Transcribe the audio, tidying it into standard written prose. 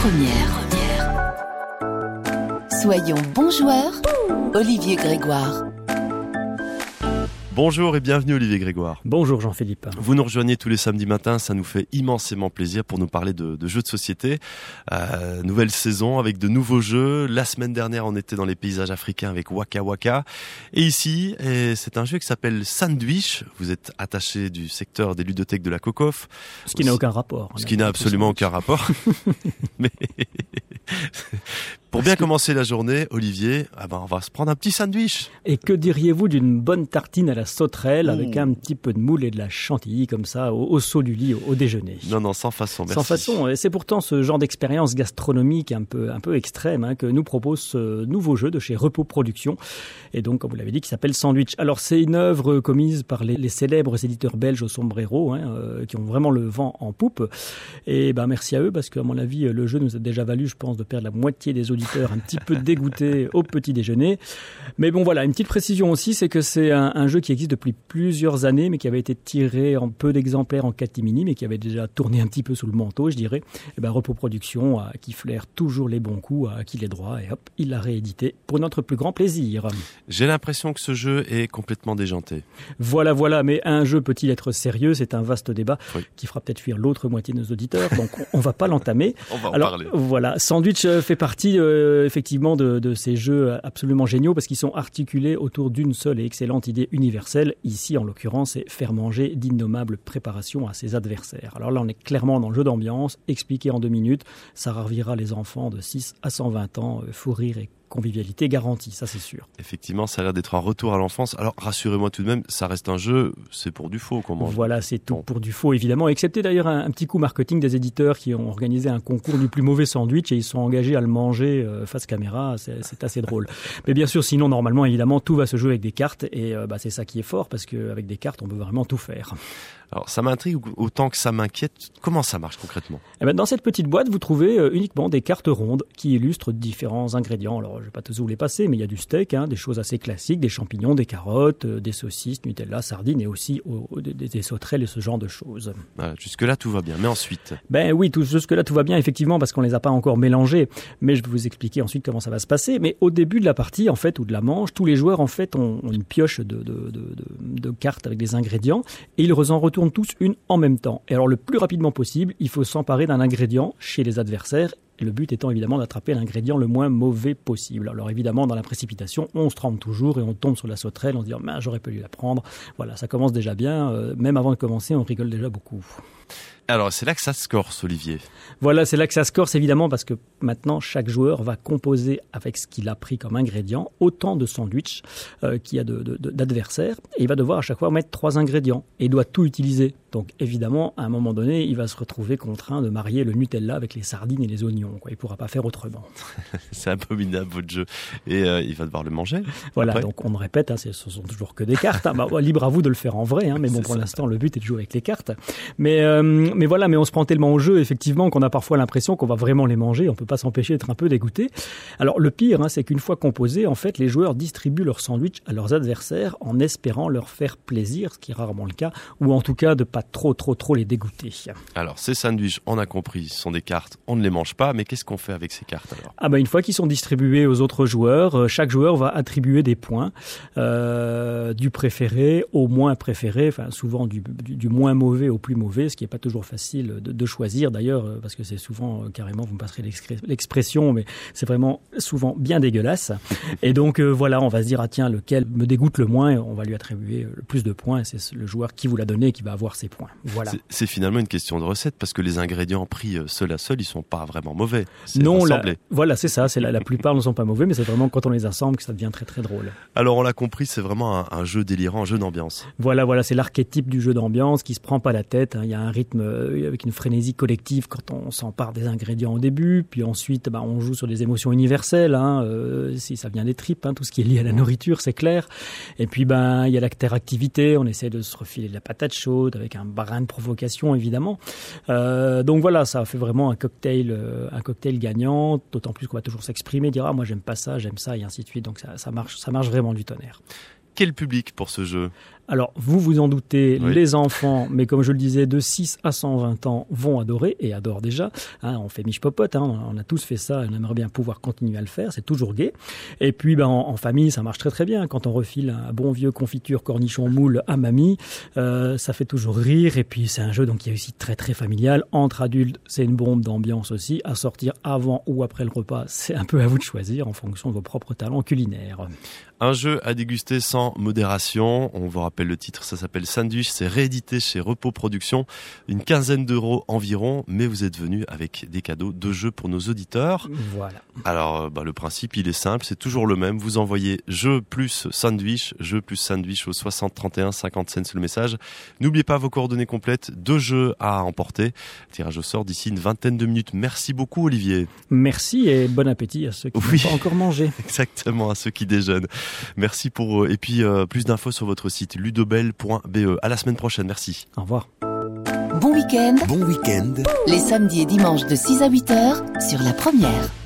première. Soyons bons joueurs, Olivier Grégoire. Bonjour et bienvenue Olivier Grégoire. Bonjour Jean-Philippe. Vous nous rejoignez tous les samedis matins, ça nous fait immensément plaisir pour nous parler de jeux de société. Nouvelle saison avec de nouveaux jeux. La semaine dernière, on était dans les paysages africains avec Waka Waka. Et ici, c'est un jeu qui s'appelle Sandwich. Vous êtes attaché du secteur des ludothèques de la Cocof. Ce qui n'a aucun rapport. Ce qui n'a absolument aucun rapport. Mais pour bien commencer la journée, Olivier, on va se prendre un petit sandwich. Et que diriez-vous d'une bonne tartine à la sauterelle avec un petit peu de moule et de la chantilly comme ça au saut du lit au déjeuner? Non, sans façon, merci. Sans façon, et c'est pourtant ce genre d'expérience gastronomique un peu extrême que nous propose ce nouveau jeu de chez Repos Productions. Et donc, comme vous l'avez dit, qui s'appelle Sandwich. Alors, c'est une œuvre commise par les célèbres éditeurs belges au sombrero, qui ont vraiment le vent en poupe. Et merci à eux, parce qu'à mon avis, le jeu nous a déjà valu, je pense, de perdre la moitié des auditeurs un petit peu dégoûtés au petit déjeuner. Mais bon, voilà, une petite précision aussi, c'est que c'est un jeu qui existe depuis plusieurs années, mais qui avait été tiré en peu d'exemplaires en catimini, mais qui avait déjà tourné un petit peu sous le manteau, je dirais. Et Repos Productions, qui flaire toujours les bons coups, a acquis les droits, et hop, il l'a réédité pour notre plus grand plaisir. J'ai l'impression que ce jeu est complètement déjanté. Voilà, mais un jeu peut-il être sérieux? C'est un vaste débat qui fera peut-être fuir l'autre moitié de nos auditeurs, donc on va pas l'entamer. On va en parler. Voilà, Sandwich fait partie effectivement de ces jeux absolument géniaux, parce qu'ils sont articulés autour d'une seule et excellente idée universelle. Ici, en l'occurrence, c'est faire manger d'innommables préparations à ses adversaires. Alors là, on est clairement dans le jeu d'ambiance, expliqué en 2 minutes. Ça ravira les enfants de 6 à 120 ans, fou rire et convivialité garantie, ça c'est sûr. Effectivement, ça a l'air d'être un retour à l'enfance. Alors rassurez-moi tout de même, ça reste un jeu, c'est pour du faux. Voilà, c'est tout pour du faux évidemment, excepté d'ailleurs un petit coup marketing des éditeurs qui ont organisé un concours du plus mauvais sandwich et ils sont engagés à le manger face caméra, c'est assez drôle. Mais bien sûr, sinon normalement évidemment tout va se jouer avec des cartes et c'est ça qui est fort, parce qu'avec des cartes on peut vraiment tout faire. Alors ça m'intrigue autant que ça m'inquiète. Comment ça marche concrètement? Dans cette petite boîte, vous trouvez uniquement des cartes rondes qui illustrent différents ingrédients. Alors je vais pas tous vous les passer, mais il y a du steak, des choses assez classiques, des champignons, des carottes, des saucisses, Nutella, sardines et aussi des sauterelles et ce genre de choses. Voilà, jusque-là tout va bien, mais ensuite? Oui, jusque-là tout va bien effectivement, parce qu'on les a pas encore mélangés, mais je vais vous expliquer ensuite comment ça va se passer. Mais au début de la partie en fait, ou de la manche, tous les joueurs en fait ont une pioche de cartes avec des ingrédients et ils en retournent tous une en même temps. Et alors le plus rapidement possible, il faut s'emparer d'un ingrédient chez les adversaires. Le but étant évidemment d'attraper l'ingrédient le moins mauvais possible. Alors évidemment, dans la précipitation, on se trompe toujours et on tombe sur la sauterelle en se disant « j'aurais pu la prendre ». Voilà, ça commence déjà bien. Même avant de commencer, on rigole déjà beaucoup. Alors c'est là que ça se corse, Olivier. Voilà, c'est là que ça se corse évidemment, parce que maintenant chaque joueur va composer avec ce qu'il a pris comme ingrédient autant de sandwichs qu'il y a d'adversaires, et il va devoir à chaque fois mettre 3 ingrédients et il doit tout utiliser. Donc évidemment, à un moment donné, il va se retrouver contraint de marier le Nutella avec les sardines et les oignons. Il ne pourra pas faire autrement. C'est abominable votre jeu. Et il va devoir le manger. Voilà, après. donc on ne répète, ce sont toujours que des cartes. Libre à vous de le faire en vrai, mais bon, pour l'instant, le but est de jouer avec les cartes. Mais on se prend tellement au jeu, effectivement, qu'on a parfois l'impression qu'on va vraiment les manger. On ne peut pas s'empêcher d'être un peu dégoûté. Alors le pire, c'est qu'une fois composés, en fait, les joueurs distribuent leur sandwich à leurs adversaires en espérant leur faire plaisir, ce qui est rarement le cas, ou en tout cas de pas trop les dégoûter. Alors ces sandwichs, on a compris, ce sont des cartes, on ne les mange pas, mais qu'est-ce qu'on fait avec ces cartes alors? Une fois qu'ils sont distribués aux autres joueurs, chaque joueur va attribuer des points du préféré au moins préféré, souvent du moins mauvais au plus mauvais, ce qui n'est pas toujours facile de choisir d'ailleurs, parce que c'est souvent carrément, vous me passerez l'expression, mais c'est vraiment souvent bien dégueulasse. Et donc on va se dire tiens, lequel me dégoûte le moins, on va lui attribuer le plus de points, et c'est le joueur qui vous l'a donné qui va avoir ses points. Voilà. C'est finalement une question de recette, parce que les ingrédients pris seul à seul, ils sont pas vraiment mauvais. Non, voilà, c'est ça. La plupart ne sont pas mauvais, mais c'est vraiment quand on les assemble que ça devient très très drôle. Alors on l'a compris, c'est vraiment un jeu délirant, un jeu d'ambiance. Voilà, c'est l'archétype du jeu d'ambiance qui se prend pas la tête. Il y a un rythme avec une frénésie collective quand on s'empare des ingrédients au début, puis ensuite on joue sur des émotions universelles. Si ça vient des tripes, tout ce qui est lié à la nourriture, c'est clair. Et puis il y a l'interactivité. On essaie de se refiler de la patate chaude avec un brin de provocation évidemment. Donc voilà, ça fait vraiment un cocktail gagnant, d'autant plus qu'on va toujours s'exprimer, dire moi j'aime pas ça, j'aime ça et ainsi de suite. Donc ça marche vraiment du tonnerre. Quel public pour ce jeu? Alors, vous vous en doutez, Oui. les enfants, mais comme je le disais, de 6 à 120 ans vont adorer et adorent déjà. On fait miche-popote, on a tous fait ça, on aimerait bien pouvoir continuer à le faire, c'est toujours gai. Et puis, en famille, ça marche très très bien. Quand on refile un bon vieux confiture cornichon moule à mamie, ça fait toujours rire. Et puis, c'est un jeu donc qui est aussi très très familial. Entre adultes, c'est une bombe d'ambiance aussi. À sortir avant ou après le repas, c'est un peu à vous de choisir en fonction de vos propres talents culinaires. Un jeu à déguster sans modération. On vous rappelle le titre, ça s'appelle Sandwich. C'est réédité chez Repos Productions. Une quinzaine d'euros environ, mais vous êtes venus avec des cadeaux de jeux pour nos auditeurs. Voilà. Alors, le principe, il est simple, c'est toujours le même. Vous envoyez jeu plus sandwich au 60 31 50 cents le message. N'oubliez pas vos coordonnées complètes, 2 jeux à emporter. Tirage au sort d'ici une vingtaine de minutes. Merci beaucoup, Olivier. Merci et bon appétit à ceux qui n'ont pas encore mangé. Exactement, à ceux qui déjeunent. Merci pour eux. Et puis, plus d'infos sur votre site ludobel.be. À la semaine prochaine. Merci. Au revoir. Bon week-end. Bon week-end. Les samedis et dimanches de 6 à 8 heures sur La Première.